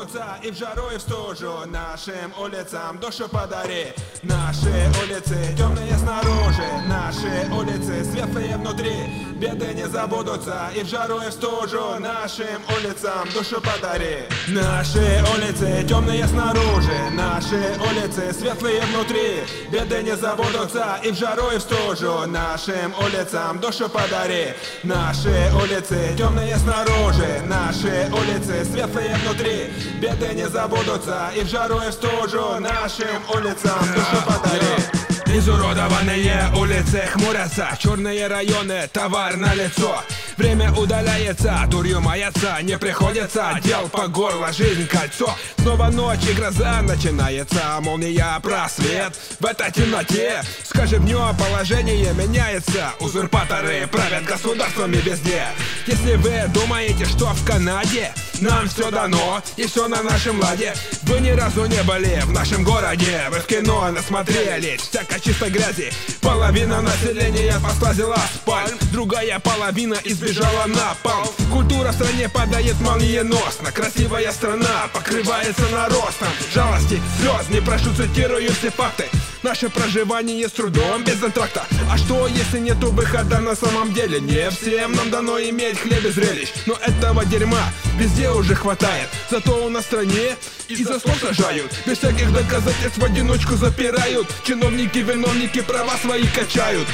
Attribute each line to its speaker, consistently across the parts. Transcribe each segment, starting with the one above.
Speaker 1: забудутся и в жару, и в стужу. Нашим улицам душу подари. Наши улицы темные снаружи, наши улицы светлые внутри. Беды не забудутся и в жару, и в стужу. Нашим улицам душу подари. Наши улицы темные снаружи, наши улицы светлые внутри. Беды не забудутся и в жару, и в стужу. Нашим улицам душу подари. Наши улицы темные снаружи, наши улицы светлые внутри. Беды не забудутся и в жару, и в стужу. Нашим улицам душу подари. Изуродованные улицы хмурятся, черные районы, товар на лицо. Время удаляется, дурью маяться не приходится. Дел по горло, жизнь кольцо. Снова ночь и гроза начинается. Молния, просвет в этой темноте. С каждым днем положение меняется. Узурпаторы правят государствами везде. Если вы думаете, что в Канаде нам все дано и все на нашем ладе, вы ни разу не были в нашем городе. Вы в кино насмотрелись всякой чистой грязи. Половина населения послазила спальм, другая половина избежала напалм. Культура в стране падает молниеносно. Красивая страна покрывается наростом жалости, слез, не прошу, цитирую все факты. Наше проживание с трудом, без антракта. А что, если нету выхода на самом деле? Не всем нам дано иметь хлеб и зрелищ, но этого дерьма везде уже хватает. Зато у нас в стране из-за слов сажают, без всяких доказательств в одиночку запирают. Чиновники, виновники права свои качают.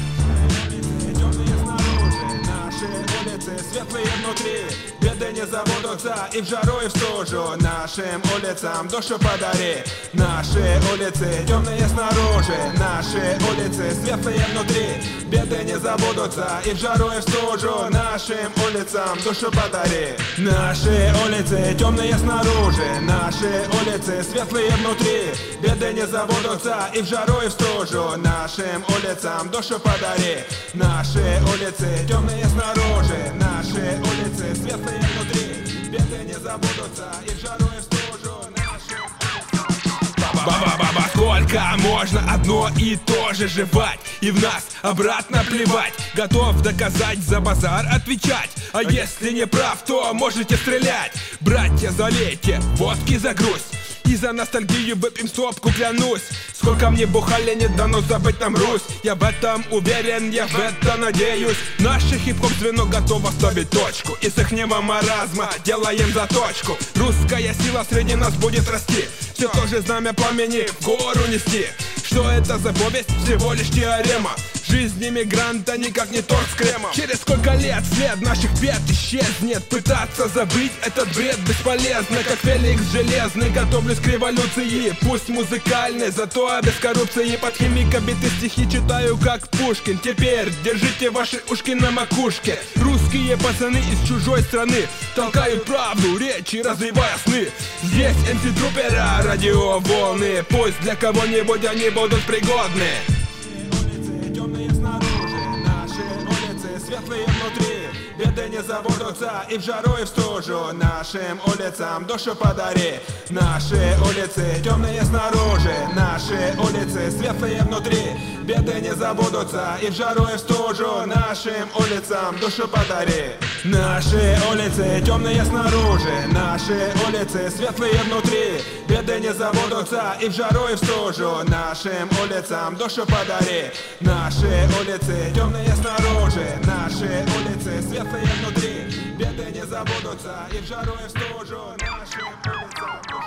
Speaker 1: Светлые внутри, беды не забудутся и в жару, и в стужу. Нашим улицам душу подари. Наши улицы темные снаружи, наши улицы светлые внутри. Беды не забудутся и в жару, и в стужу. Нашим улицам душу подари. Наши улицы темные снаружи, наши улицы светлые внутри. Беды не забудутся и в жару, и в стужу. Нашим улицам душу подари. Наши улицы темные снаружи, наши улицы светлые внутри. Беды не забудутся и в жару, и в стужу. Нашим улицам. Баба-баба, сколько можно одно и то же жевать и в нас обратно плевать? Готов доказать, за базар отвечать. А если не прав, то можете стрелять. Братья, залейте водки за грусть и за ностальгию выпьем стопку, клянусь. Сколько мне бухали, не дано забыть нам Русь. Я в этом уверен, я в это надеюсь. Наше хип-хоп звено готово ставить точку, и с ихнего маразма делаем заточку. Русская сила среди нас будет расти, все то же знамя пламени в гору нести. Что это за повесть? Всего лишь теорема. Жизнь иммигранта никак не торт с кремом. Через сколько лет след наших бед исчезнет. Пытаться забыть этот бред бесполезно. Как Феликс Железный, готовлюсь к революции. Пусть музыкальной, зато без коррупции. Под химика биты стихи читаю как Пушкин. Теперь держите ваши ушки на макушке. Русские пацаны из чужой страны толкают правду, речи, развивая сны. Здесь MC Трупера, радиоволны. Пусть для кого-нибудь они будут пригодны. Светлые внутри, беды не забудутся и в жару, и в стужу. Нашим улицам душу подари. Наши улицы темные снаружи, наши улицы светлые внутри. Беды не забудутся и в жару, и в стужу. Нашим улицам душу подари. Наши улицы темные снаружи, наши улицы светлые внутри. Беды не забудутся и в жару, и в стужу. Нашим улицам душу подари. Наши улицы темные снаружи, наши улицы светлые внутри. Беды не забудутся и в жару, и в стужу. Нашим улицам